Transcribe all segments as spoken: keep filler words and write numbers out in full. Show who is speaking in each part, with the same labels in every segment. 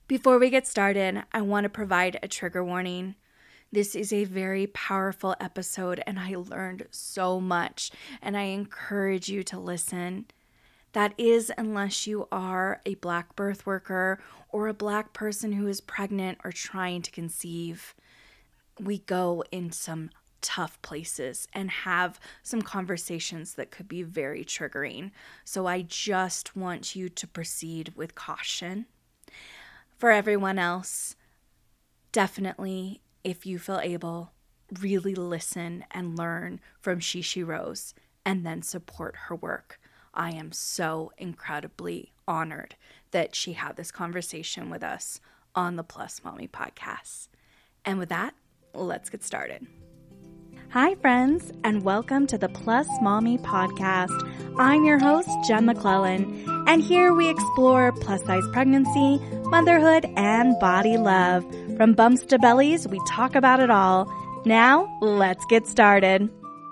Speaker 1: Before we get started, I want to provide a trigger warning. This is a very powerful episode and I learned so much, and I encourage you to listen. That is, unless you are a Black birth worker or a Black person who is pregnant or trying to conceive. We go in some tough places and have some conversations that could be very triggering. So I just want you to proceed with caution. For everyone else, definitely, if you feel able, really listen and learn from Shishi Rose and then support her work. I am so incredibly honored that she had this conversation with us on the Plus Mommy podcast. And with that, let's get started. Hi, friends, and welcome to the Plus Mommy podcast. I'm your host, Jen McClellan, and here we explore plus-size pregnancy, motherhood, and body love. From bumps to bellies, we talk about it all. Now, let's get started.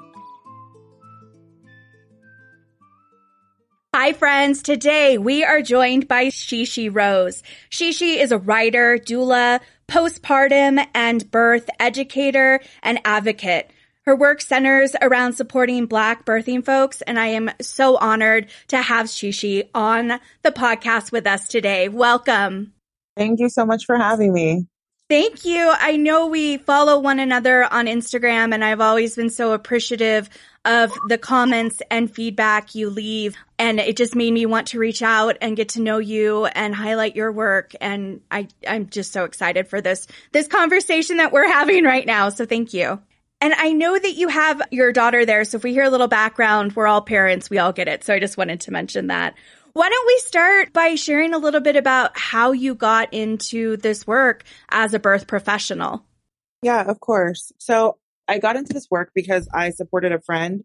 Speaker 1: Hi, friends. Today, we are joined by Shishi Rose. Shishi is a writer, doula, postpartum and birth educator, and advocate. Her work centers around supporting Black birthing folks, and I am so honored to have Shishi on the podcast with us today. Welcome.
Speaker 2: Thank you so much for having me.
Speaker 1: Thank you. I know we follow one another on Instagram, and I've always been so appreciative of the comments and feedback you leave. And it just made me want to reach out and get to know you and highlight your work. And I, I'm just so excited for this, this conversation that we're having right now. So thank you. And I know that you have your daughter there. So if we hear a little background, we're all parents. We all get it. So I just wanted to mention that. Why don't we start by sharing a little bit about how you got into this work as a birth professional?
Speaker 2: Yeah, of course. So I got into this work because I supported a friend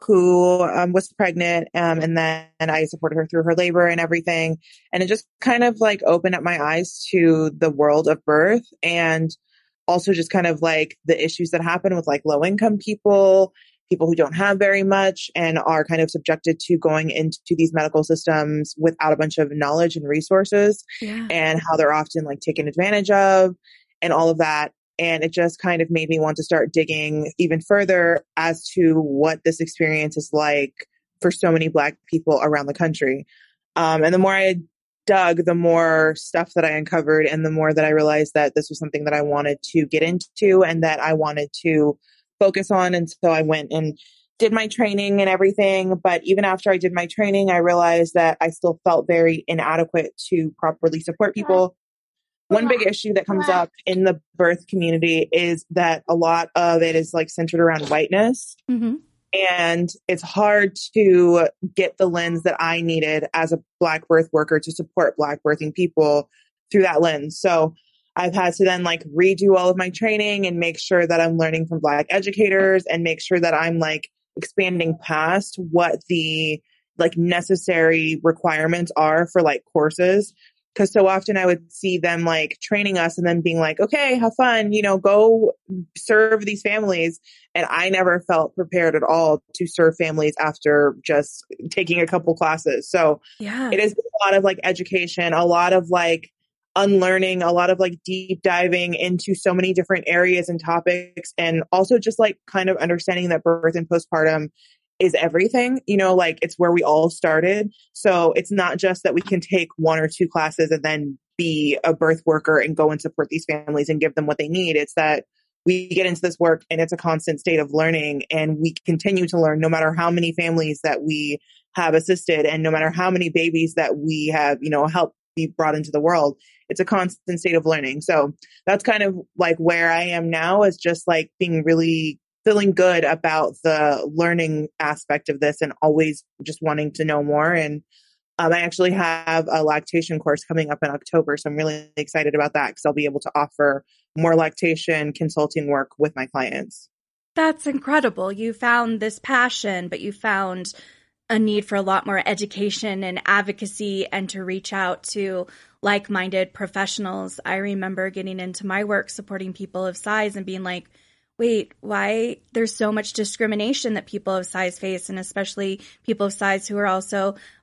Speaker 2: who um, was pregnant, um, and then I supported her through her labor and everything. And it just kind of like opened up my eyes to the world of birth, and also just kind of like the issues that happen with like low income people, people who don't have very much and are kind of subjected to going into these medical systems without a bunch of knowledge and resources, yeah. and how they're often like taken advantage of and all of that. And it just kind of made me want to start digging even further as to what this experience is like for so many Black people around the country. Um, and the more I dug, the more stuff that I uncovered, and the more that I realized that this was something that I wanted to get into and that I wanted to focus on. And so I went and did my training and everything. But even after I did my training, I realized that I still felt very inadequate to properly support people. One big issue that comes up in the birth community is that a lot of it is like centered around whiteness. Mm-hmm. And it's hard to get the lens that I needed as a Black birth worker to support Black birthing people through that lens. So I've had to then like redo all of my training and make sure that I'm learning from Black educators and make sure that I'm like expanding past what the like necessary requirements are for like courses. Because so often I would see them like training us and then being like, okay, have fun, you know, go serve these families. And I never felt prepared at all to serve families after just taking a couple classes. So yeah, it is a lot of like education, a lot of like unlearning, a lot of like deep diving into so many different areas and topics. And also just like kind of understanding that birth and postpartum is everything, you know, like it's where we all started. So it's not just that we can take one or two classes and then be a birth worker and go and support these families and give them what they need. It's that we get into this work and it's a constant state of learning, and we continue to learn no matter how many families that we have assisted and no matter how many babies that we have, you know, helped be brought into the world. It's a constant state of learning. So that's kind of like where I am now, is just like being really feeling good about the learning aspect of this and always just wanting to know more. And um, I actually have a lactation course coming up in October. So I'm really excited about that because I'll be able to offer more lactation consulting work with my clients.
Speaker 1: That's incredible. You found this passion, but you found a need for a lot more education and advocacy and to reach out to like-minded professionals. I remember getting into my work supporting people of size and being like, wait, why there's so much discrimination that people of size face, and especially people of size who are also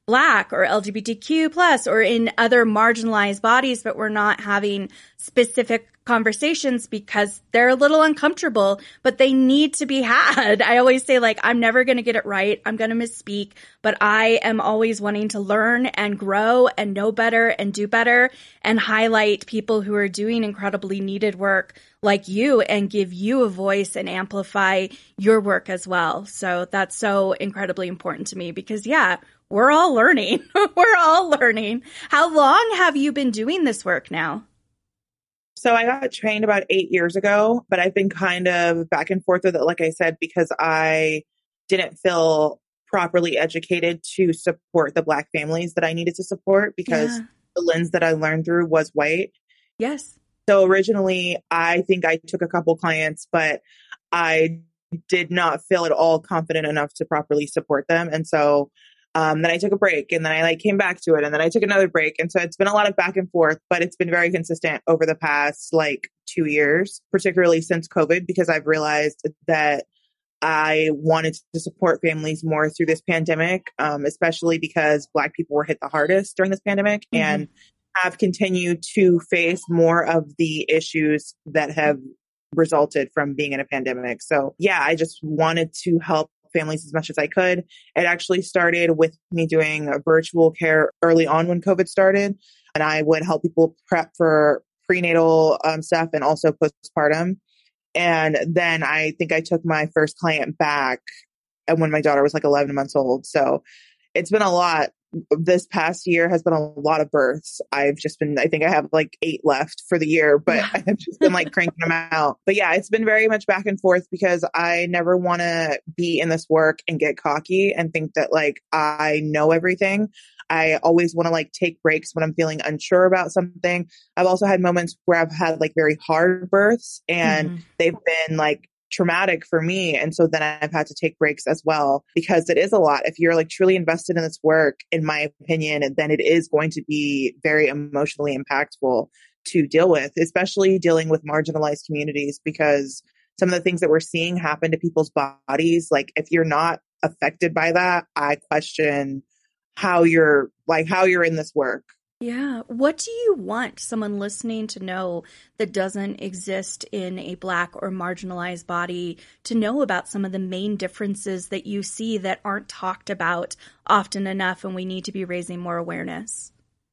Speaker 1: Black or L G B T Q plus or in other marginalized bodies, but we're not having specific conversations because they're a little uncomfortable, but they need to be had. I always say, like, I'm never going to get it right. I'm going to misspeak, but I am always wanting to learn and grow and know better and do better and highlight people who are doing incredibly needed work like you and give you a voice and amplify your work as well. So that's so incredibly important to me because, yeah, we're all learning. We're all learning. How long have you been doing this work now?
Speaker 2: So I got trained about eight years ago, but I've been kind of back and forth with it, like I said, because I didn't feel properly educated to support the Black families that I needed to support because yeah. the lens that I learned through was white.
Speaker 1: Yes.
Speaker 2: So originally, I think I took a couple clients, but I did not feel at all confident enough to properly support them. And so Um, then I took a break and then I like came back to it and then I took another break. And so it's been a lot of back and forth, but it's been very consistent over the past like two years, particularly since COVID, because I've realized that I wanted to support families more through this pandemic, um, especially because Black people were hit the hardest during this pandemic mm-hmm. and have continued to face more of the issues that have resulted from being in a pandemic. So yeah, I just wanted to help families as much as I could. It actually started with me doing a virtual care early on when COVID started, and I would help people prep for prenatal um, stuff and also postpartum. And then I think I took my first client back when my daughter was like eleven months old. So it's been a lot. This past year has been a lot of births. I've just been, I think I have like eight left for the year, but I have just been like cranking them out. But yeah, it's been very much back and forth because I never want to be in this work and get cocky and think that like I know everything. I always want to like take breaks when I'm feeling unsure about something. I've also had moments where I've had like very hard births and mm-hmm. they've been like traumatic for me. And so then I've had to take breaks as well because it is a lot. If you're like truly invested in this work, in my opinion, then it is going to be very emotionally impactful to deal with, especially dealing with marginalized communities, because some of the things that we're seeing happen to people's bodies, like if you're not affected by that, I question how you're like, how you're in this work.
Speaker 1: Yeah. What do you want someone listening to know that doesn't exist in a Black or marginalized body to know about some of the main differences that you see that aren't talked about often enough and we need to be raising more awareness?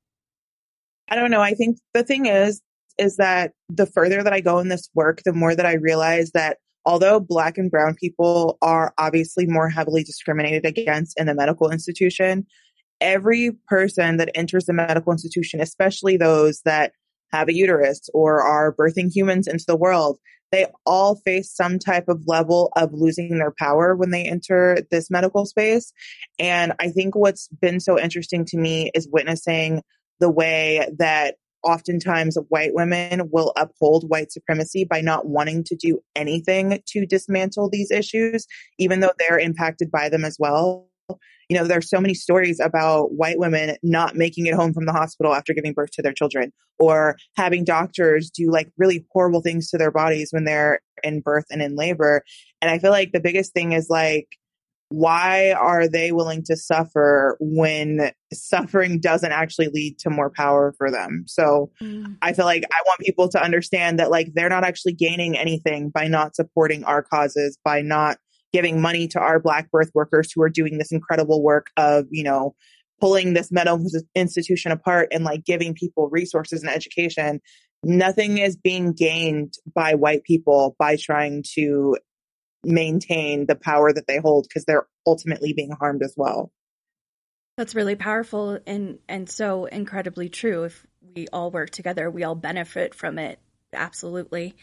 Speaker 2: I don't know. I think the thing is, is that the further that I go in this work, the more that I realize that although Black and brown people are obviously more heavily discriminated against in the medical institution, every person that enters the medical institution, especially those that have a uterus or are birthing humans into the world, they all face some type of level of losing their power when they enter this medical space. And I think what's been so interesting to me is witnessing the way that oftentimes white women will uphold white supremacy by not wanting to do anything to dismantle these issues, even though they're impacted by them as well. You know, there's so many stories about white women not making it home from the hospital after giving birth to their children, or having doctors do like really horrible things to their bodies when they're in birth and in labor. And I feel like the biggest thing is like, why are they willing to suffer when suffering doesn't actually lead to more power for them? So mm. I feel like I want people to understand that like they're not actually gaining anything by not supporting our causes, by not giving money to our Black birth workers who are doing this incredible work of, you know, pulling this medical institution apart and like giving people resources and education. Nothing is being gained by white people by trying to maintain the power that they hold, because they're ultimately being harmed as well.
Speaker 1: That's really powerful and, and so incredibly true. If we all work together, we all benefit from it. Absolutely.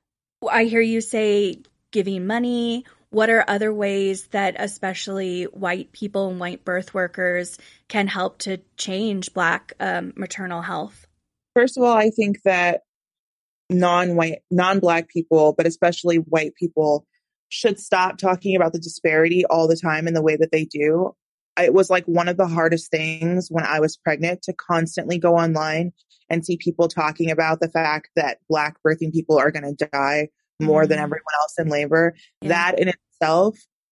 Speaker 1: I hear you say giving money. What are other ways that especially white people and white birth workers can help to change Black um, maternal health?
Speaker 2: First of all, I think that non-white, non-Black people, but especially white people, should stop talking about the disparity all the time in the way that they do. It was like one of the hardest things when I was pregnant to constantly go online and see people talking about the fact that Black birthing people are going to die more mm. than everyone else in labor. Yeah. That in itself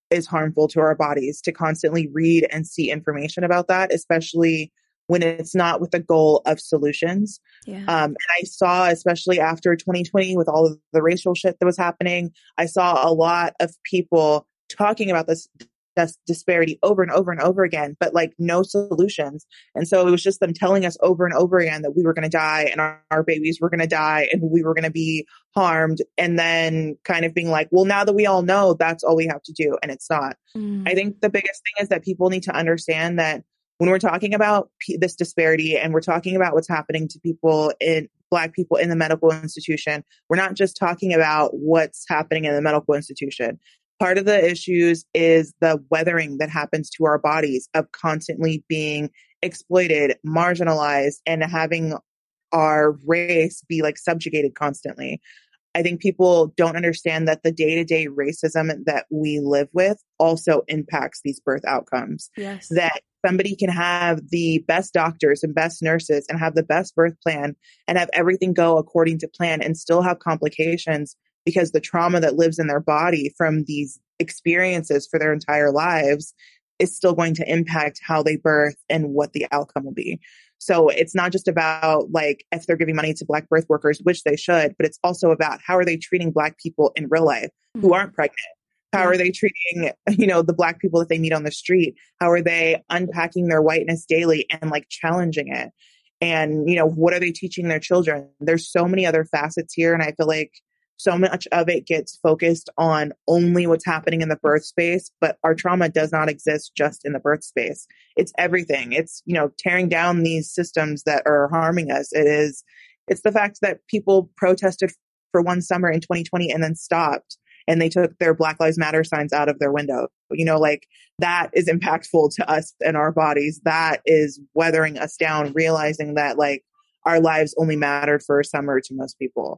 Speaker 2: is harmful to our bodies to constantly read and see information about that, especially when it's not with the goal of solutions.
Speaker 1: Yeah.
Speaker 2: Um, and I saw, especially after twenty twenty with all of the racial shit that was happening, I saw a lot of people talking about this, this disparity over and over and over again, but like no solutions. And so it was just them telling us over and over again that we were going to die and our, our babies were going to die and we were going to be harmed. And then kind of being like, well, now that we all know, that's all we have to do. And it's not. Mm. I think the biggest thing is that people need to understand that when we're talking about p- this disparity and we're talking about what's happening to people in Black people in the medical institution, we're not just talking about what's happening in the medical institution. Part of the issues is the weathering that happens to our bodies of constantly being exploited, marginalized, and having our race be like subjugated constantly. I think people don't understand that the day-to-day racism that we live with also impacts these birth outcomes.
Speaker 1: Yes.
Speaker 2: That somebody can have the best doctors and best nurses and have the best birth plan and have everything go according to plan and still have complications because the trauma that lives in their body from these experiences for their entire lives is still going to impact how they birth and what the outcome will be. So it's not just about like if they're giving money to Black birth workers, which they should, but it's also about how are they treating Black people in real life who aren't pregnant? How yeah. are they treating, you know, the Black people that they meet on the street? How are they unpacking their whiteness daily and like challenging it? And, you know, what are they teaching their children? There's so many other facets here. And I feel like so much of it gets focused on only what's happening in the birth space, but our trauma does not exist just in the birth space. It's everything. It's, you know, tearing down these systems that are harming us. It is, it's the fact that people protested for one summer in twenty twenty and then stopped and they took their Black Lives Matter signs out of their window. You know, like that is impactful to us and our bodies. That is weathering us down, realizing that like our lives only mattered for a summer to most people.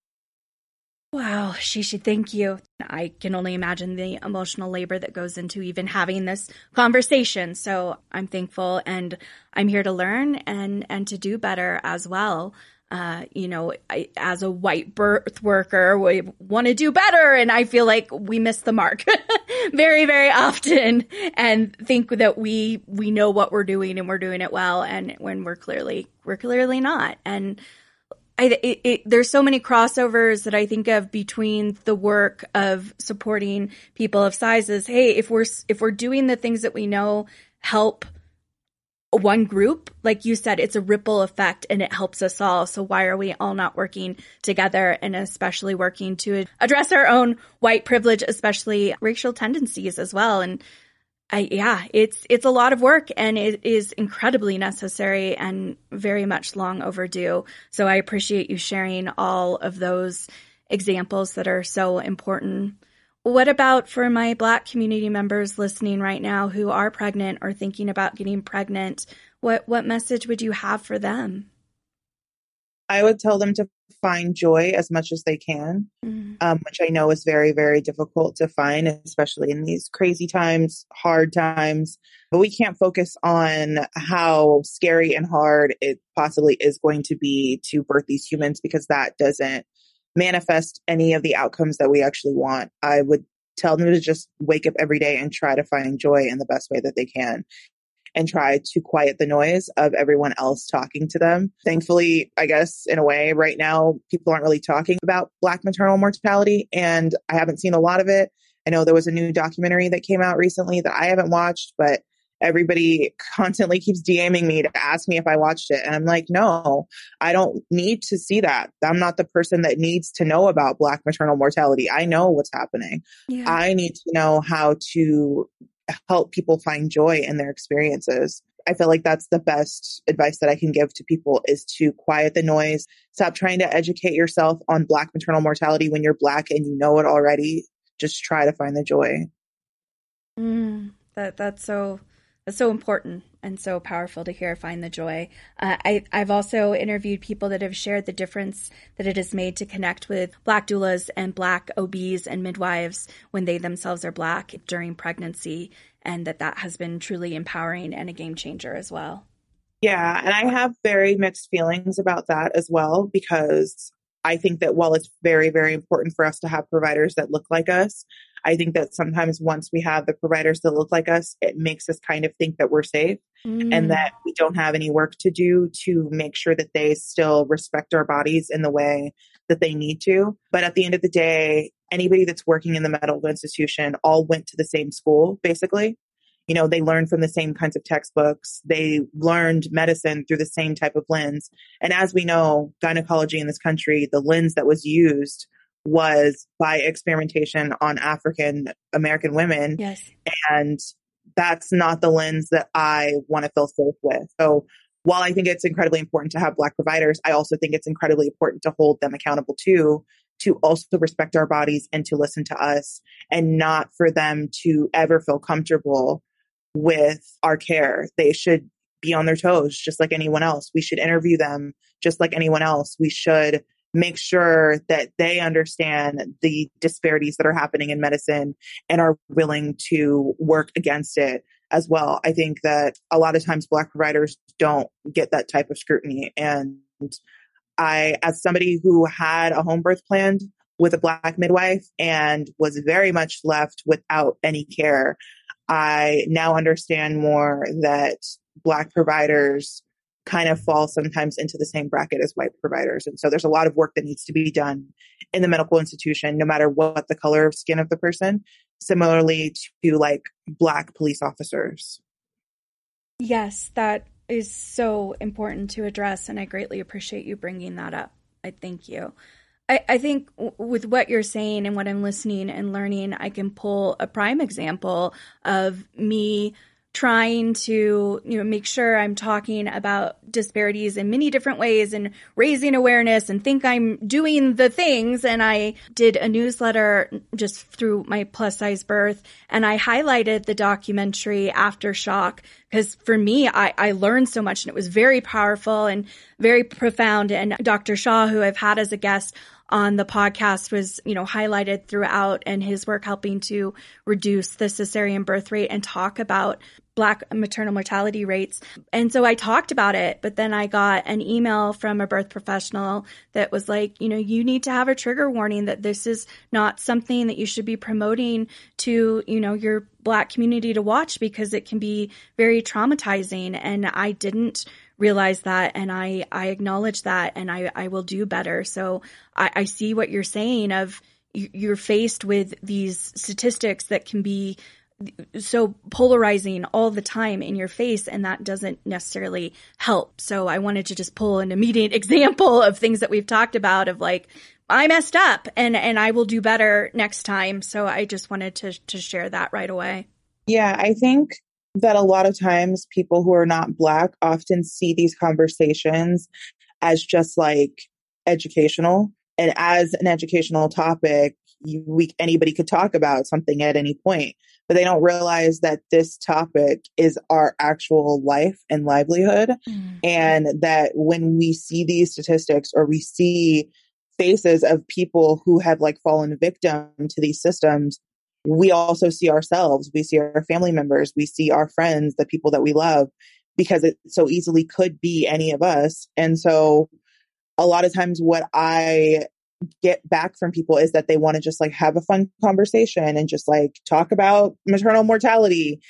Speaker 1: Wow, Shishi, thank you. I can only imagine the emotional labor that goes into even having this conversation. So I'm thankful and I'm here to learn and, and to do better as well. Uh, you know, I, as a white birth worker, we want to do better. And I feel like we miss the mark very, very often and think that we, we know what we're doing and we're doing it well. And when we're clearly, we're clearly not. And I, it, it, there's so many crossovers that I think of between the work of supporting people of sizes. Hey, if we're if we're doing the things that we know help one group, like you said, it's a ripple effect and it helps us all. So why are we all not working together and especially working to address our own white privilege, especially racial tendencies as well? And I, yeah, it's it's a lot of work and it is incredibly necessary and very much long overdue. So I appreciate you sharing all of those examples that are so important. What about for my Black community members listening right now who are pregnant or thinking about getting pregnant? What what message would you have for them?
Speaker 2: I would tell them to find joy as much as they can, mm-hmm. um, which I know is very, very difficult to find, especially in these crazy times, hard times. But we can't focus on how scary and hard it possibly is going to be to birth these humans because that doesn't manifest any of the outcomes that we actually want. I would tell them to just wake up every day and try to find joy in the best way that they can. And try to quiet the noise of everyone else talking to them. Thankfully, I guess in a way right now, people aren't really talking about Black maternal mortality and I haven't seen a lot of it. I know there was a new documentary that came out recently that I haven't watched, but everybody constantly keeps DMing me to ask me if I watched it. And I'm like, no, I don't need to see that. I'm not the person that needs to know about Black maternal mortality. I know what's happening. Yeah. I need to know how to help people find joy in their experiences. I feel like that's the best advice that I can give to people is to quiet the noise. Stop trying to educate yourself on Black maternal mortality when you're Black and you know it already. Just try to find the joy.
Speaker 1: Mm, that that's so that's so important and so powerful to hear. Find the joy. Uh, I I've also interviewed people that have shared the difference that it has made to connect with Black doulas and Black O Bs and midwives when they themselves are Black during pregnancy, and that that has been truly empowering and a game changer as well.
Speaker 2: Yeah, and I have very mixed feelings about that as well, because I think that while it's very, very important for us to have providers that look like us, I think that sometimes once we have the providers that look like us, it makes us kind of think that we're safe and
Speaker 1: Mm.
Speaker 2: that we don't have any work to do to make sure that they still respect our bodies in the way that they need to. But at the end of the day, anybody that's working in the medical institution all went to the same school, basically. You know, they learned from the same kinds of textbooks. They learned medicine through the same type of lens. And as we know, gynecology in this country, the lens that was used was by experimentation on African American women.
Speaker 1: Yes.
Speaker 2: And that's not the lens that I want to feel safe with. So while I think it's incredibly important to have Black providers, I also think it's incredibly important to hold them accountable too, to also respect our bodies and to listen to us, and not for them to ever feel comfortable with our care. They should be on their toes just like anyone else. We should interview them just like anyone else. We should make sure that they understand the disparities that are happening in medicine and are willing to work against it as well. I think that a lot of times Black providers don't get that type of scrutiny. And I, as somebody who had a home birth planned with a Black midwife and was very much left without any care, I now understand more that Black providers kind of fall sometimes into the same bracket as white providers. And so there's a lot of work that needs to be done in the medical institution, no matter what the color of skin of the person, similarly to like Black police officers.
Speaker 1: Yes, that is so important to address, and I greatly appreciate you bringing that up. I thank you. I, I think w- with what you're saying and what I'm listening and learning, I can pull a prime example of me trying to, you know, make sure I'm talking about disparities in many different ways and raising awareness and think I'm doing the things. And I did a newsletter just through my plus size birth, and I highlighted the documentary Aftershock because for me, I, I learned so much and it was very powerful and very profound. And Doctor Shaw, who I've had as a guest on the podcast, was, you know, highlighted throughout, and his work helping to reduce the cesarean birth rate and talk about Black maternal mortality rates. And so I talked about it, but then I got an email from a birth professional that was like, you know, you need to have a trigger warning that this is not something that you should be promoting to, you know, your Black community to watch because it can be very traumatizing. And I didn't realize that, and I, I acknowledge that, and I, I will do better. So I, I see what you're saying of you're faced with these statistics that can be so polarizing all the time in your face, and that doesn't necessarily help. So I wanted to just pull an immediate example of things that we've talked about of like, I messed up and, and I will do better next time. So I just wanted to, to share that right away.
Speaker 2: Yeah, I think that a lot of times people who are not Black often see these conversations as just like educational. And as an educational topic, you, we, anybody could talk about something at any point, but they don't realize that this topic is our actual life and livelihood. Mm. And that when we see these statistics or we see faces of people who have like fallen victim to these systems, we also see ourselves, we see our family members, we see our friends, the people that we love, because it so easily could be any of us. And so a lot of times what I get back from people is that they want to just like have a fun conversation and just like talk about maternal mortality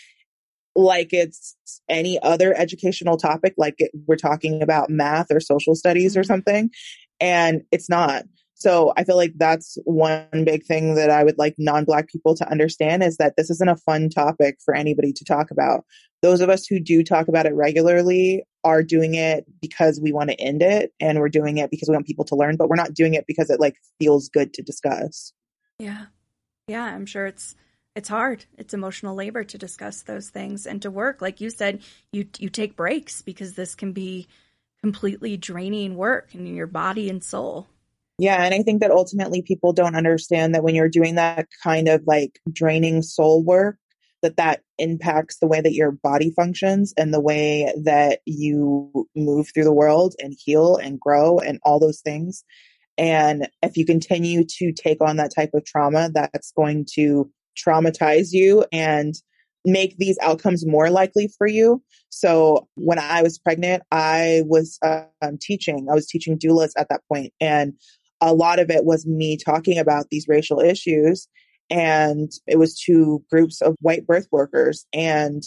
Speaker 2: like it's any other educational topic, like it, we're talking about math or social studies or something. And it's not. So I feel like that's one big thing that I would like non-Black people to understand, is that this isn't a fun topic for anybody to talk about. Those of us who do talk about it regularly are doing it because we want to end it, and we're doing it because we want people to learn, but we're not doing it because it like feels good to discuss.
Speaker 1: Yeah. Yeah. I'm sure it's, it's hard. It's emotional labor to discuss those things and to work. Like you said, you, you take breaks because this can be completely draining work in your body and soul.
Speaker 2: Yeah. And I think that ultimately people don't understand that when you're doing that kind of like draining soul work, that that impacts the way that your body functions and the way that you move through the world and heal and grow and all those things. And if you continue to take on that type of trauma, that's going to traumatize you and make these outcomes more likely for you. So when I was pregnant, I was uh, um, teaching, I was teaching doulas at that point. And a lot of it was me talking about these racial issues and it was two groups of white birth workers. And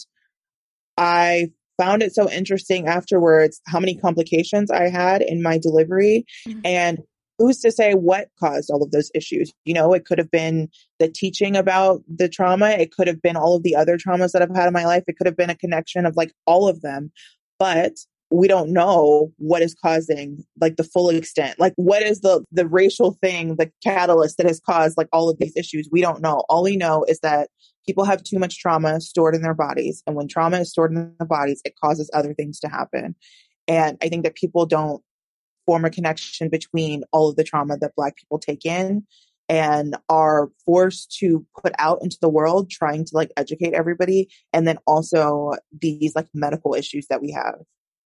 Speaker 2: I found it so interesting afterwards how many complications I had in my delivery.
Speaker 1: Mm-hmm.
Speaker 2: And who's to say what caused all of those issues? You know, it could have been the teaching about the trauma. It could have been all of the other traumas that I've had in my life. It could have been a connection of like all of them. But we don't know what is causing like the full extent. Like what is the the racial thing, the catalyst that has caused like all of these issues? We don't know. All we know is that people have too much trauma stored in their bodies. And when trauma is stored in their bodies, it causes other things to happen. And I think that people don't form a connection between all of the trauma that Black people take in and are forced to put out into the world, trying to like educate everybody. And then also these like medical issues that we have.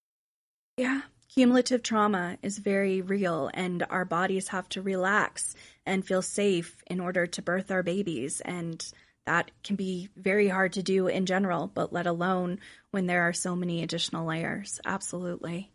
Speaker 1: Yeah. Cumulative trauma is very real, and our bodies have to relax and feel safe in order to birth our babies. And that can be very hard to do in general, but let alone when there are so many additional layers. Absolutely.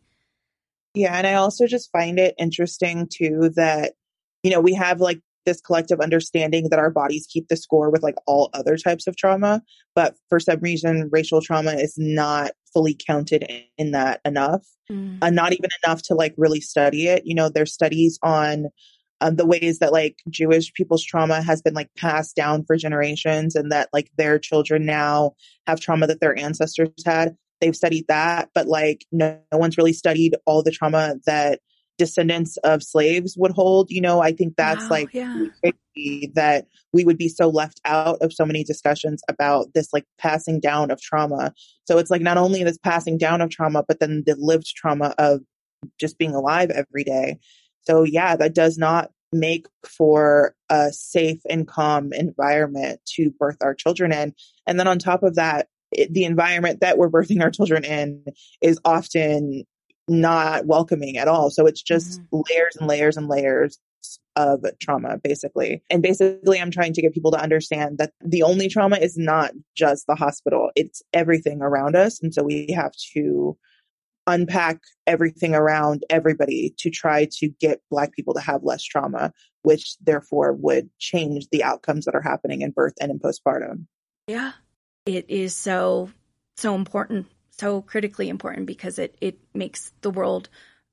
Speaker 2: Yeah. And I also just find it interesting too that, you know, we have like this collective understanding that our bodies keep the score with like all other types of trauma. But for some reason, racial trauma is not fully counted in, in that enough, mm. uh, not even enough to like really study it. You know, there's studies on um, the ways that like Jewish people's trauma has been like passed down for generations, and that like their children now have trauma that their ancestors had. They've studied that, but like no, no one's really studied all the trauma that descendants of slaves would hold. You know, I think that's wow, like
Speaker 1: yeah.
Speaker 2: crazy that we would be so left out of so many discussions about this like passing down of trauma. So it's like not only this passing down of trauma, but then the lived trauma of just being alive every day. So yeah, that does not make for a safe and calm environment to birth our children in. And then on top of that, it, the environment that we're birthing our children in is often not welcoming at all. So it's just mm-hmm. layers and layers and layers of trauma, basically. And basically, I'm trying to get people to understand that the only trauma is not just the hospital. It's everything around us. And so we have to unpack everything around everybody to try to get Black people to have less trauma, which therefore would change the outcomes that are happening in birth and in postpartum.
Speaker 1: Yeah, it is so, so important. So critically important, because it, it makes the world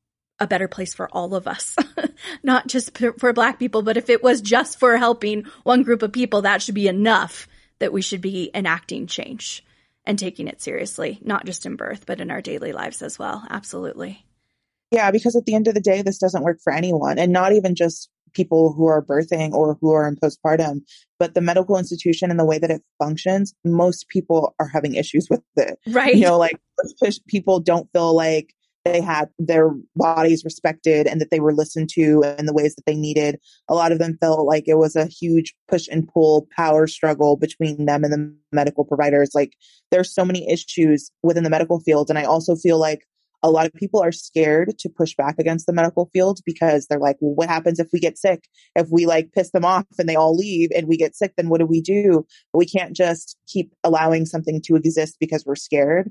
Speaker 1: a better place for all of us, not just for Black people. But if it was just for helping one group of people, that should be enough that we should be enacting change and taking it seriously, not just in birth, but in our daily lives as well. Absolutely.
Speaker 2: Yeah, because at the end of the day, this doesn't work for anyone, and not even just people who are birthing or who are in postpartum, but the medical institution and the way that it functions, most people are having issues with it.
Speaker 1: Right.
Speaker 2: You know, like people don't feel like they had their bodies respected and that they were listened to in the ways that they needed. A lot of them felt like it was a huge push and pull power struggle between them and the medical providers. Like there's so many issues within the medical field. And I also feel like a lot of people are scared to push back against the medical field because they're like, well, what happens if we get sick? If we like piss them off and they all leave and we get sick, then what do we do? We can't just keep allowing something to exist because we're scared.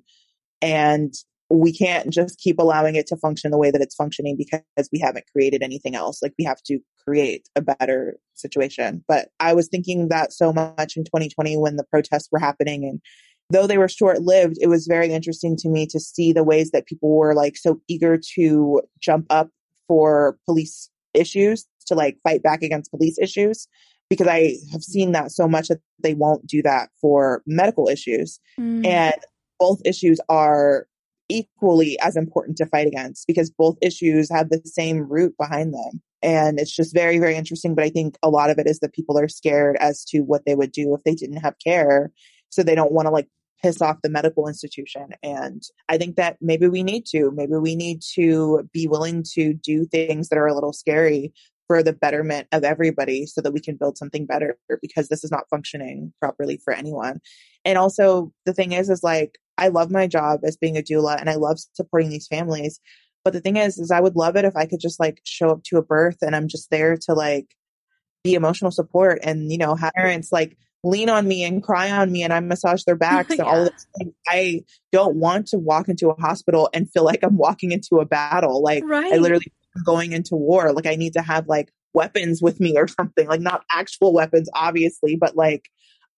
Speaker 2: And we can't just keep allowing it to function the way that it's functioning because we haven't created anything else. Like we have to create a better situation. But I was thinking that so much in twenty twenty when the protests were happening, and though they were short-lived, it was very interesting to me to see the ways that people were like so eager to jump up for police issues, to like fight back against police issues, because I have seen that so much that they won't do that for medical issues. Mm. And both issues are equally as important to fight against because both issues have the same root behind them. And it's just very, very interesting. But I think a lot of it is that people are scared as to what they would do if they didn't have care. So they don't want to like piss off the medical institution. And I think that maybe we need to, maybe we need to be willing to do things that are a little scary for the betterment of everybody so that we can build something better, because this is not functioning properly for anyone. And also the thing is, is like, I love my job as being a doula and I love supporting these families. But the thing is, is I would love it if I could just like show up to a birth and I'm just there to like be emotional support and, you know, have parents like lean on me and cry on me and I massage their backs and yeah. all of this. I don't want to walk into a hospital and feel like I'm walking into a battle. Like right. I literally am going into war. Like I need to have like weapons with me or something, like not actual weapons, obviously, but like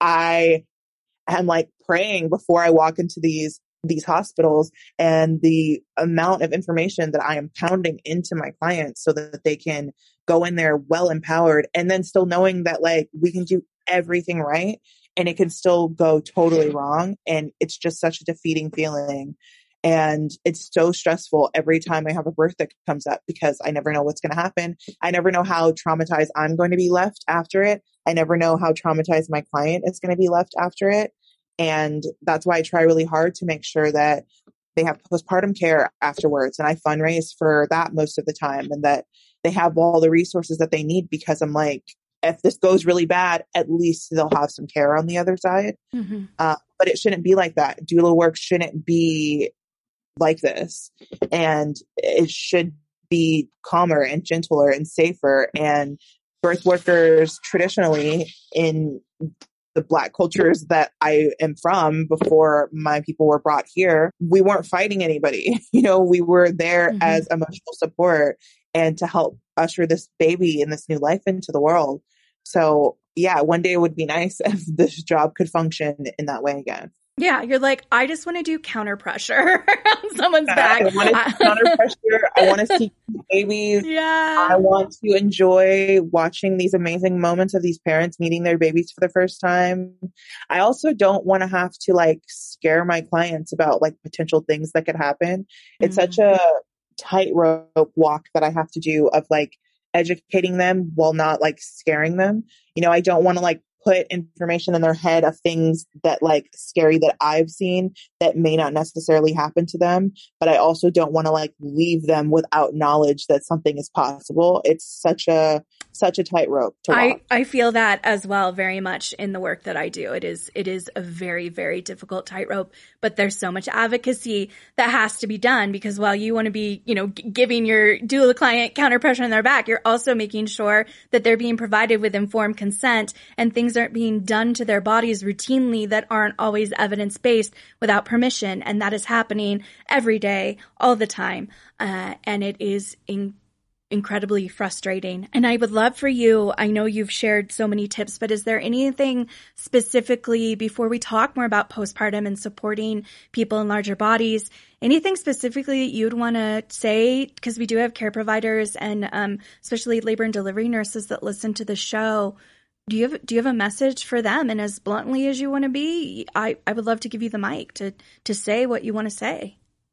Speaker 2: I am like praying before I walk into these these hospitals, and the amount of information that I am pounding into my clients so that they can go in there well empowered, and then still knowing that like we can do everything right and it can still go totally wrong. And it's just such a defeating feeling. And it's so stressful every time I have a birth that comes up because I never know what's going to happen. I never know how traumatized I'm going to be left after it. I never know how traumatized my client is going to be left after it. And that's why I try really hard to make sure that they have postpartum care afterwards. And I fundraise for that most of the time, and that they have all the resources that they need, because I'm like, if this goes really bad, at least they'll have some care on the other side. Mm-hmm. Uh, but it shouldn't be like that. Doula work shouldn't be like this. And it should be calmer and gentler and safer. And birth workers traditionally in the Black cultures that I am from before my people were brought here, we weren't fighting anybody. You know, we were there mm-hmm. as emotional support and to help usher this baby and this new life into the world. So yeah, one day it would be nice if this job could function in that way again.
Speaker 1: Yeah, you're like, I just want to do counter pressure on someone's
Speaker 2: yeah,
Speaker 1: back.
Speaker 2: I want to do counter pressure. I want to see babies.
Speaker 1: Yeah.
Speaker 2: I want to enjoy watching these amazing moments of these parents meeting their babies for the first time. I also don't want to have to like scare my clients about like potential things that could happen. It's mm-hmm. such a tightrope walk that I have to do of like educating them while not like scaring them. You know, I don't want to like put information in their head of things that like scary that I've seen that may not necessarily happen to them. But I also don't want to like leave them without knowledge that something is possible. It's such a, such a tightrope to walk.
Speaker 1: I, I feel that as well very much in the work that I do. It is, it is a very, very difficult tightrope, but there's so much advocacy that has to be done, because while you want to be, you know, g- giving your doula client counter pressure on their back, you're also making sure that they're being provided with informed consent and things aren't being done to their bodies routinely that aren't always evidence-based without permission. And that is happening every day, all the time. Uh, and it is in- incredibly frustrating. And I would love for you, I know you've shared so many tips, but is there anything specifically, before we talk more about postpartum and supporting people in larger bodies, anything specifically that you'd want to say? Because we do have care providers and um, especially labor and delivery nurses that listen to the show. Do you have do you have a message for them? And as bluntly as you want to be, I, I would love to give you the mic to to say what you want to say.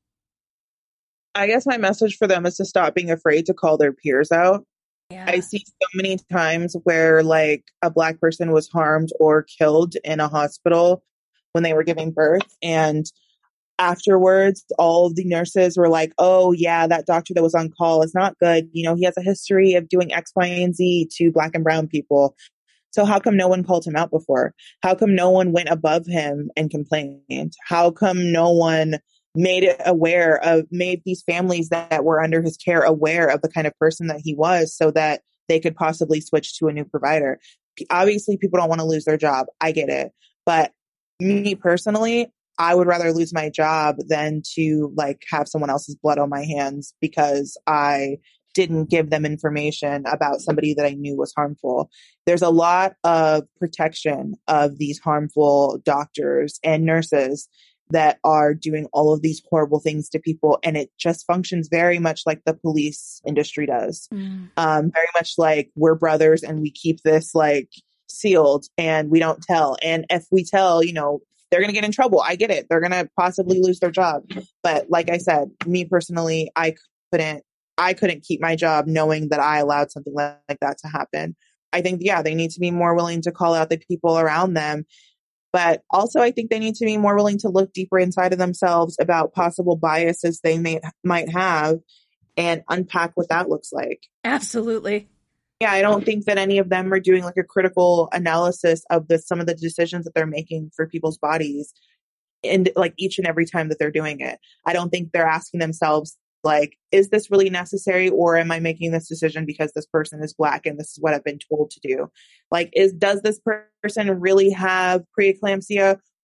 Speaker 2: I guess my message for them is to stop being afraid to call their peers out. Yeah. I see so many times where like a Black person was harmed or killed in a hospital when they were giving birth, and afterwards all of the nurses were like, oh yeah, that doctor that was on call is not good. You know, he has a history of doing X, Y, and Z to Black and brown people. So how come no one called him out before? How come no one went above him and complained? How come no one made it aware of, made these families that were under his care aware of the kind of person that he was, so that they could possibly switch to a new provider? Obviously, people don't want to lose their job. I get it. But me personally, I would rather lose my job than to like have someone else's blood on my hands because I didn't give them information about somebody that I knew was harmful. There's a lot of protection of these harmful doctors and nurses that are doing all of these horrible things to people. And it just functions very much like the police industry does. Mm. Um, very much like we're brothers and we keep this like sealed and we don't tell. And if we tell, you know, they're going to get in trouble. I get it. They're going to possibly lose their job. But like I said, me personally, I couldn't, I couldn't keep my job knowing that I allowed something like, like that to happen. I think, yeah, they need to be more willing to call out the people around them. But also, I think they need to be more willing to look deeper inside of themselves about possible biases they may might have and unpack what that looks like.
Speaker 1: Absolutely.
Speaker 2: Yeah, I don't think that any of them are doing like a critical analysis of the some of the decisions that they're making for people's bodies, and like each and every time that they're doing it. I don't think they're asking themselves, like, is this really necessary, or am I making this decision because this person is Black and this is what I've been told to do? Like, is does this person really have preeclampsia,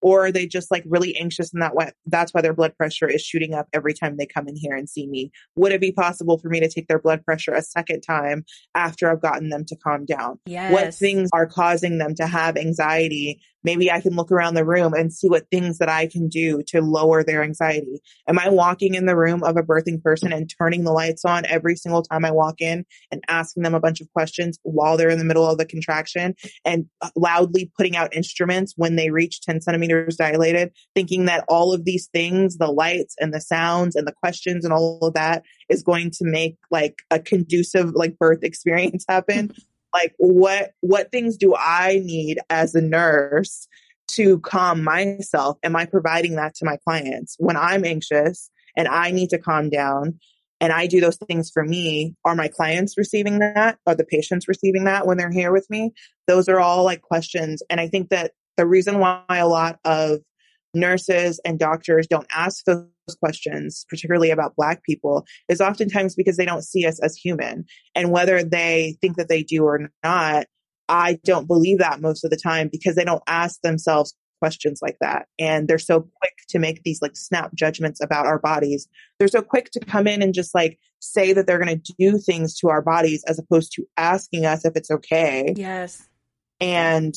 Speaker 2: or are they just like really anxious and that way, that's why their blood pressure is shooting up every time they come in here and see me? Would it be possible for me to take their blood pressure a second time after I've gotten them to calm down?
Speaker 1: Yes.
Speaker 2: What things are causing them to have anxiety? Maybe I can look around the room and see what things that I can do to lower their anxiety. Am I walking in the room of a birthing person and turning the lights on every single time I walk in and asking them a bunch of questions while they're in the middle of the contraction and loudly putting out instruments when they reach ten centimeters dilated, thinking that all of these things, the lights and the sounds and the questions and all of that is going to make like a conducive like birth experience happen? Like what, what things do I need as a nurse to calm myself? Am I providing that to my clients when I'm anxious and I need to calm down and I do those things for me? Are my clients receiving that? Are the patients receiving that when they're here with me? Those are all like questions. And I think that the reason why a lot of nurses and doctors don't ask those questions, particularly about Black people, is oftentimes because they don't see us as human. And whether they think that they do or not, I don't believe that most of the time because they don't ask themselves questions like that. And they're so quick to make these like snap judgments about our bodies. They're so quick to come in and just like say that they're going to do things to our bodies as opposed to asking us if it's okay.
Speaker 1: Yes.
Speaker 2: And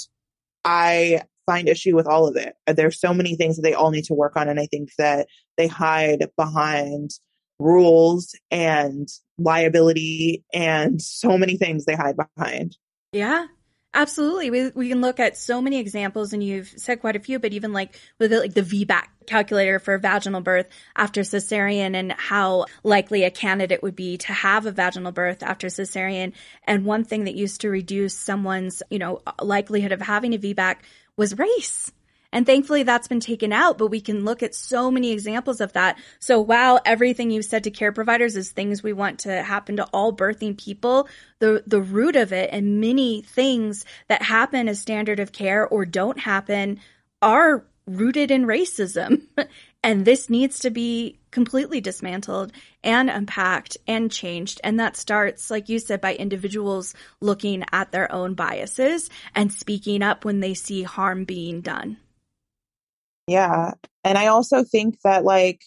Speaker 2: I find issue with all of it. There's so many things that they all need to work on. And I think that they hide behind rules and liability and so many things they hide behind.
Speaker 1: Yeah, absolutely. We we can look at so many examples, and you've said quite a few, but even like with the, like the V BAC calculator for vaginal birth after cesarean and how likely a candidate would be to have a vaginal birth after cesarean. And one thing that used to reduce someone's, you know, likelihood of having a V BAC was race. And thankfully that's been taken out, but we can look at so many examples of that. So while everything you've said to care providers is things we want to happen to all birthing people, the, the root of it and many things that happen as standard of care or don't happen are rooted in racism. And this needs to be completely dismantled and unpacked and changed. And that starts, like you said, by individuals looking at their own biases and speaking up when they see harm being done.
Speaker 2: Yeah. And I also think that like,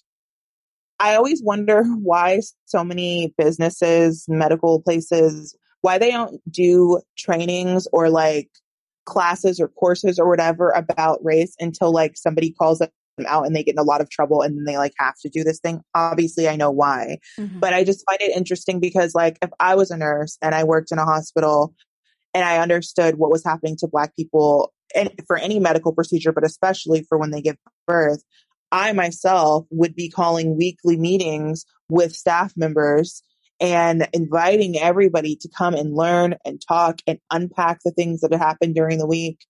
Speaker 2: I always wonder why so many businesses, medical places, why they don't do trainings or like classes or courses or whatever about race until like somebody calls them out and they get in a lot of trouble and then they like have to do this thing. Obviously I know why, mm-hmm. but I just find it interesting because like if I was a nurse and I worked in a hospital and I understood what was happening to Black people and for any medical procedure, but especially for when they give birth, I myself would be calling weekly meetings with staff members and inviting everybody to come and learn and talk and unpack the things that had happened during the week.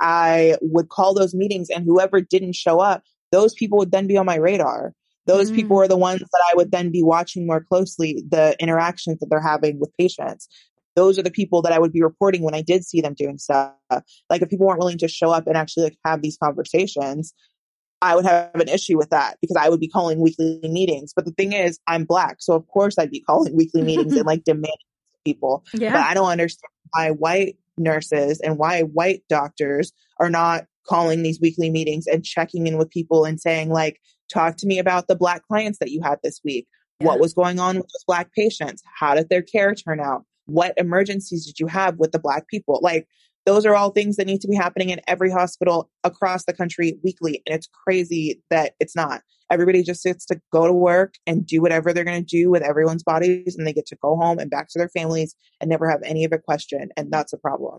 Speaker 2: I would call those meetings and whoever didn't show up, those people would then be on my radar. Those mm. people are the ones that I would then be watching more closely, the interactions that they're having with patients. Those are the people that I would be reporting when I did see them doing stuff. Like if people weren't willing to show up and actually like have these conversations, I would have an issue with that because I would be calling weekly meetings. But the thing is, I'm Black. So of course I'd be calling weekly meetings and like demanding people. Yeah. But I don't understand why white nurses and why white doctors are not calling these weekly meetings and checking in with people and saying like, talk to me about the Black clients that you had this week. Yeah. What was going on with those Black patients? How did their care turn out? What emergencies did you have with the Black people? Like, those are all things that need to be happening in every hospital across the country weekly. And it's crazy that it's not. Everybody just gets to go to work and do whatever they're going to do with everyone's bodies. And they get to go home and back to their families and never have any of it questioned. And that's a problem.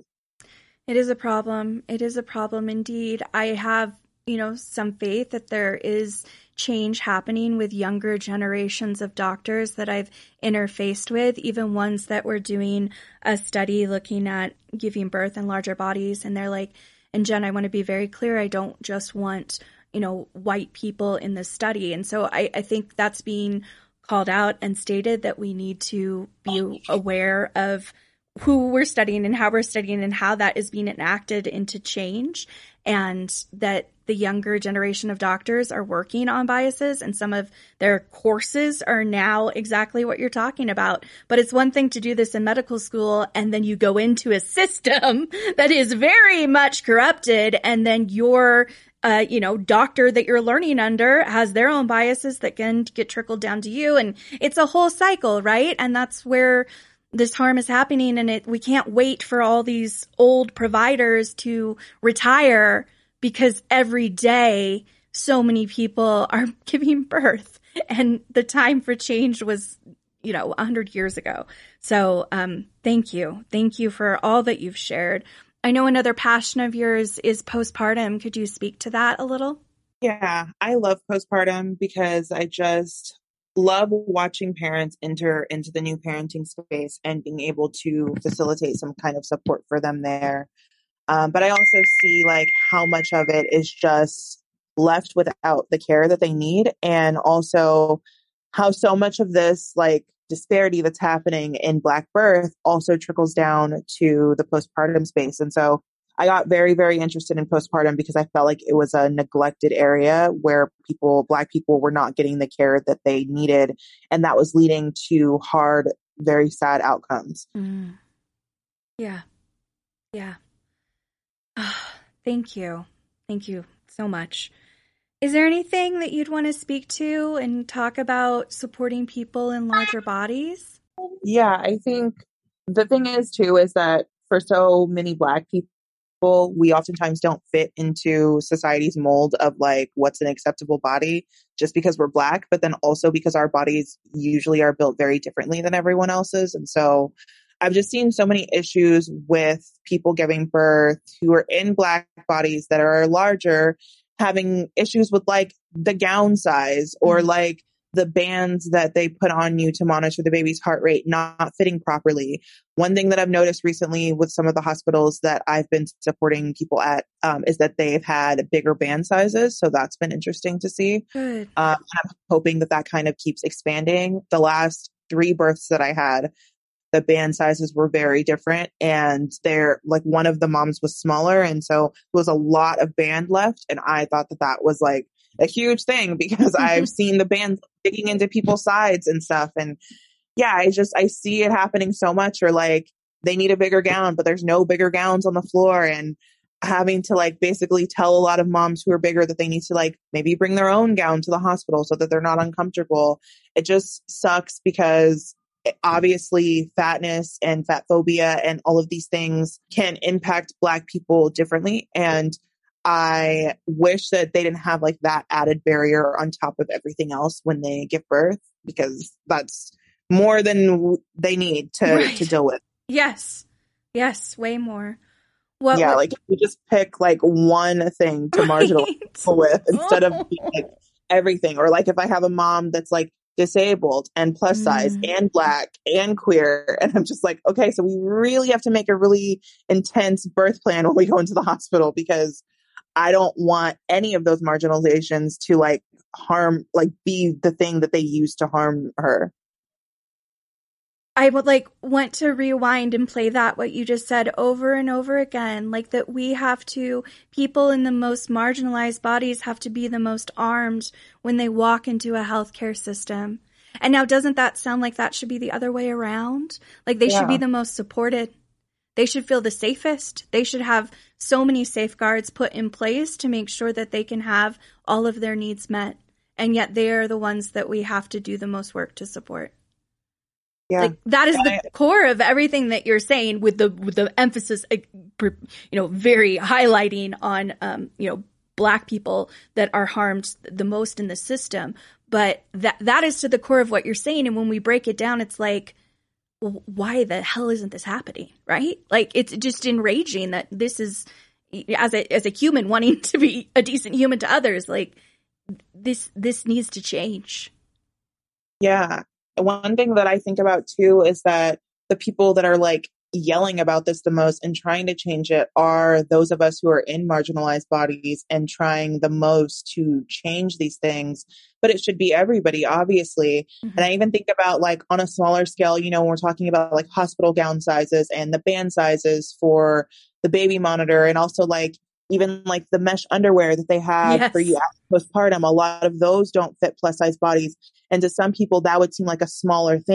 Speaker 1: It is a problem. It is a problem indeed. I have, you know, some faith that there is change happening with younger generations of doctors that I've interfaced with, even ones that were doing a study looking at giving birth in larger bodies. And they're like, and Jen, I want to be very clear. I don't just want, you know, white people in this study. And so I, I think that's being called out and stated that we need to be aware of who we're studying and how we're studying and how that is being enacted into change, and that the younger generation of doctors are working on biases and some of their courses are now exactly what you're talking about. But it's one thing to do this in medical school and then you go into a system that is very much corrupted and then your uh, you know, doctor that you're learning under has their own biases that can get trickled down to you. And it's a whole cycle, right? And that's where this harm is happening. And it, we can't wait for all these old providers to retire because every day so many people are giving birth and the time for change was, you know, a hundred years ago. So, um, thank you. Thank you for all that you've shared. I know another passion of yours is postpartum. Could you speak to that a little?
Speaker 2: Yeah, I love postpartum because I just love watching parents enter into the new parenting space and being able to facilitate some kind of support for them there. Um, but I also see like how much of it is just left without the care that they need, and also how so much of this like disparity that's happening in Black birth also trickles down to the postpartum space. And so I got very, very interested in postpartum because I felt like it was a neglected area where people, Black people, were not getting the care that they needed. And that was leading to hard, very sad outcomes.
Speaker 1: Mm. Yeah. Yeah. Thank you. Thank you so much. Is there anything that you'd want to speak to and talk about supporting people in larger bodies?
Speaker 2: Yeah, I think the thing is too, is that for so many Black people, we oftentimes don't fit into society's mold of like what's an acceptable body just because we're Black, but then also because our bodies usually are built very differently than everyone else's. And so I've just seen so many issues with people giving birth who are in Black bodies that are larger, having issues with like the gown size or
Speaker 1: Mm-hmm.
Speaker 2: like the bands that they put on you to monitor the baby's heart rate not fitting properly. One thing that I've noticed recently with some of the hospitals that I've been supporting people at um, is that they've had bigger band sizes. So that's been interesting to see.
Speaker 1: Good.
Speaker 2: Um, I'm hoping that that kind of keeps expanding. The last three births that I had, the band sizes were very different, and they're like one of the moms was smaller. And so there was a lot of band left. And I thought that that was like a huge thing because I've seen the band digging into people's sides and stuff. And yeah, I just, I see it happening so much, or like they need a bigger gown, but there's no bigger gowns on the floor, and having to like basically tell a lot of moms who are bigger that they need to like maybe bring their own gown to the hospital so that they're not uncomfortable. It just sucks because obviously fatness and fat phobia and all of these things can impact Black people differently. And I wish that they didn't have like that added barrier on top of everything else when they give birth, because that's more than they need to,
Speaker 1: Right.
Speaker 2: to deal with.
Speaker 1: Yes. Yes. Way more. What,
Speaker 2: yeah,
Speaker 1: what-
Speaker 2: like if we just pick like one thing to marginalize
Speaker 1: Right.
Speaker 2: people with instead of
Speaker 1: Oh.
Speaker 2: being, like everything. Or like if I have a mom that's like disabled and plus size
Speaker 1: Mm.
Speaker 2: and Black and queer, and I'm just like, okay, so we really have to make a really intense birth plan when we go into the hospital, because I don't want any of those marginalizations to like harm, like be the thing that they use to harm her.
Speaker 1: I would like want to rewind and play that, what you just said, over and over again. Like that we have to, people in the most marginalized bodies have to be the most armed when they walk into a healthcare system. And now doesn't that sound like that should be the other way around? Like they should be
Speaker 2: Yeah.
Speaker 1: the most supported. They should feel the safest. They should have so many safeguards put in place to make sure that they can have all of their needs met. And yet they are the ones that we have to do the most work to support.
Speaker 2: Yeah.
Speaker 1: Like that is
Speaker 2: And
Speaker 1: the
Speaker 2: I-
Speaker 1: core of everything that you're saying, with the with the emphasis, uh, per- you know, very highlighting on, um, you know, Black people that are harmed the most in the system. But that that is to the core of what you're saying. And when we break it down, it's like, well, why the hell isn't this happening? Right? Like it's just enraging that this is, as a as a human wanting to be a decent human to others, like this this needs to change.
Speaker 2: Yeah. One thing that I think about too is that the people that are like yelling about this the most and trying to change it are those of us who are in marginalized bodies and trying the most to change these things. But it should be everybody, obviously.
Speaker 1: Mm-hmm.
Speaker 2: And I even think about like on a smaller scale, you know, when we're talking about like hospital gown sizes and the band sizes for the baby monitor, and also like even like the mesh underwear that they have
Speaker 1: Yes.
Speaker 2: for you postpartum, a lot of those don't fit plus size bodies. And to some people that would seem like a smaller thing,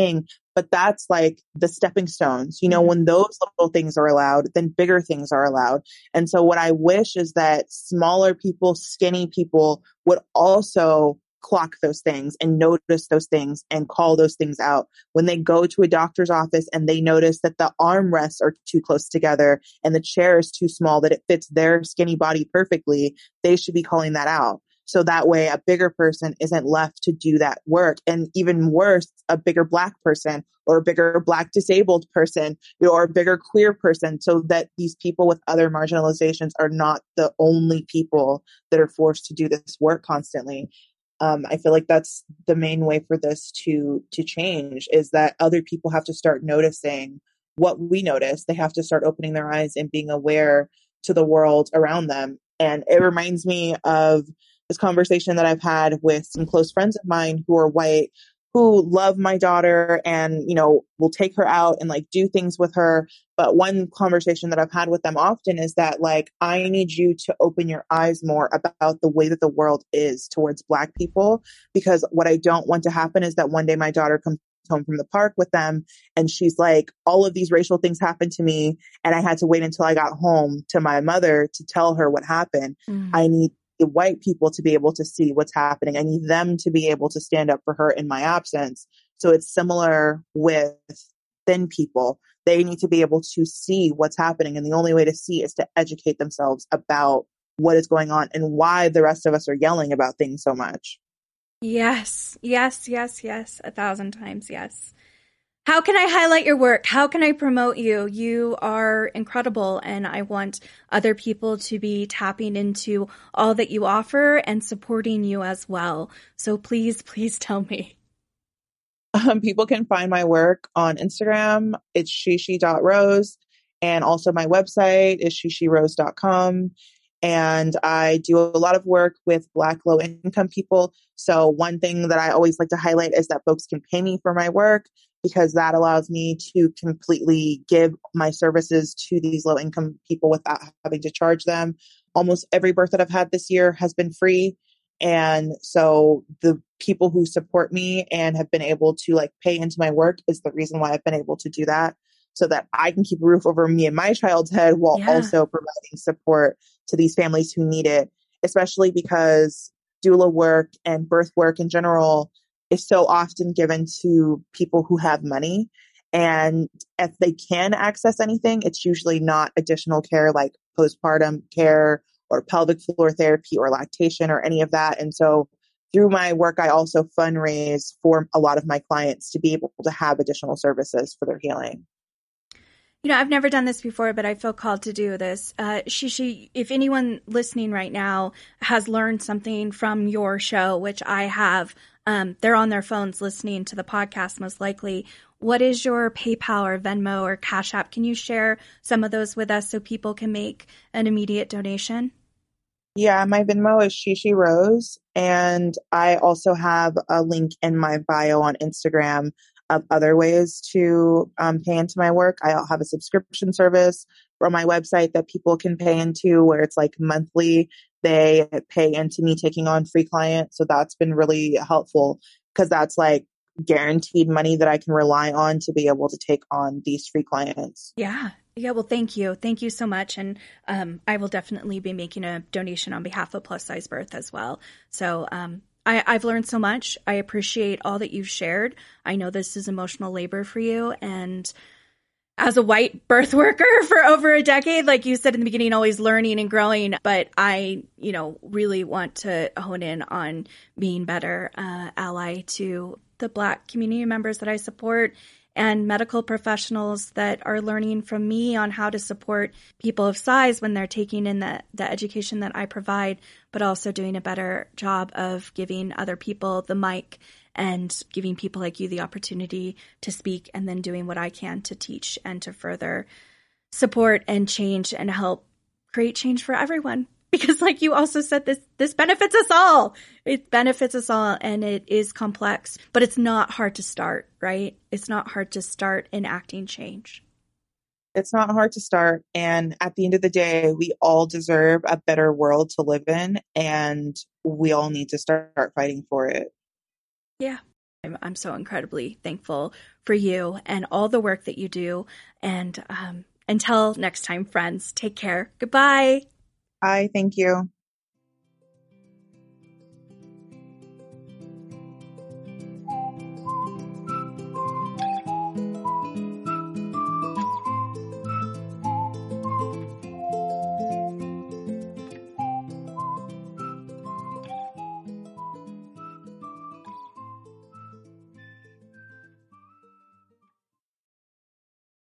Speaker 2: but that's like the stepping stones. You know,
Speaker 1: Mhm.
Speaker 2: when those little things are allowed, then bigger things are allowed. And so what I wish is that smaller people, skinny people would also clock those things and notice those things and call those things out. When they go to a doctor's office and they notice that the armrests are too close together and the chair is too small, that it fits their skinny body perfectly, they should be calling that out. So that way a bigger person isn't left to do that work. And even worse, a bigger Black person or a bigger Black disabled person, you know, or a bigger queer person, so that these people with other marginalizations are not the only people that are forced to do this work constantly. Um, I feel like that's the main way for this to to change, is that other people have to start noticing what we notice. They have to start opening their eyes and being aware to the world around them. And it reminds me of this conversation that I've had with some close friends of mine who are white, who love my daughter and, you know, will take her out and like do things with her. But one conversation that I've had with them often is that, like, I need you to open your eyes more about the way that the world is towards Black people, because what I don't want to happen is that one day my daughter comes home from the park with them and she's like, all of these racial things happened to me and I had to wait until I got home to my mother to tell her what happened.
Speaker 1: Mm.
Speaker 2: I need the white people to be able to see what's happening. I need them to be able to stand up for her in my absence. So it's similar with thin people. They need to be able to see what's happening. And the only way to see is to educate themselves about what is going on and why the rest of us are yelling about things so much.
Speaker 1: Yes, yes, yes, yes. A thousand times yes. How can I highlight your work? How can I promote you? You are incredible, and I want other people to be tapping into all that you offer and supporting you as well. So please, please tell me.
Speaker 2: Um, people can find my work on Instagram. It's shishi dot rose. And also my website is shishi rose dot com. And I do a lot of work with Black low income people. So one thing that I always like to highlight is that folks can pay me for my work, because that allows me to completely give my services to these low income people without having to charge them. Almost every birth that I've had this year has been free. And so the people who support me and have been able to like pay into my work is the reason why I've been able to do that, so that I can keep a roof over me and my child's head while
Speaker 1: Yeah.
Speaker 2: also providing support to these families who need it, especially because doula work and birth work in general is so often given to people who have money. And if they can access anything, it's usually not additional care like postpartum care or pelvic floor therapy or lactation or any of that. And so through my work, I also fundraise for a lot of my clients to be able to have additional services for their healing.
Speaker 1: You know, I've never done this before, but I feel called to do this. Uh, Shishi, if anyone listening right now has learned something from your show, which I have, um, they're on their phones listening to the podcast most likely. What is your PayPal or Venmo or Cash App? Can you share some of those with us so people can make an immediate donation?
Speaker 2: Yeah, my Venmo is Shishi Rose. And I also have a link in my bio on Instagram of other ways to um, pay into my work. I have a subscription service from my website that people can pay into, where it's like monthly. They pay into me taking on free clients. So that's been really helpful, because that's like guaranteed money that I can rely on to be able to take on these free clients.
Speaker 1: Yeah. Yeah. Well, thank you. Thank you so much. And um, I will definitely be making a donation on behalf of Plus Size Birth as well. So um, I, I've learned so much. I appreciate all that you've shared. I know this is emotional labor for you. And as a white birth worker for over a decade, like you said in the beginning, always learning and growing. But I, you know, really want to hone in on being better uh, ally to the Black community members that I support and medical professionals that are learning from me on how to support people of size when they're taking in the, the education that I provide, but also doing a better job of giving other people the mic and giving people like you the opportunity to speak, and then doing what I can to teach and to further support and change and help create change for everyone. Because like you also said, this this benefits us all. It benefits us all, and it is complex, but it's not hard to start, right? It's not hard to start enacting change.
Speaker 2: It's not hard to start. And at the end of the day, we all deserve a better world to live in, and we all need to start fighting for it.
Speaker 1: Yeah. I'm, I'm so incredibly thankful for you and all the work that you do. And um, until next time, friends, take care. Goodbye.
Speaker 2: Bye. Thank you.